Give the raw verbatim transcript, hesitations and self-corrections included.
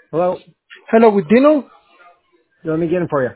Hello. Hello, with Dino. Let me get him for you.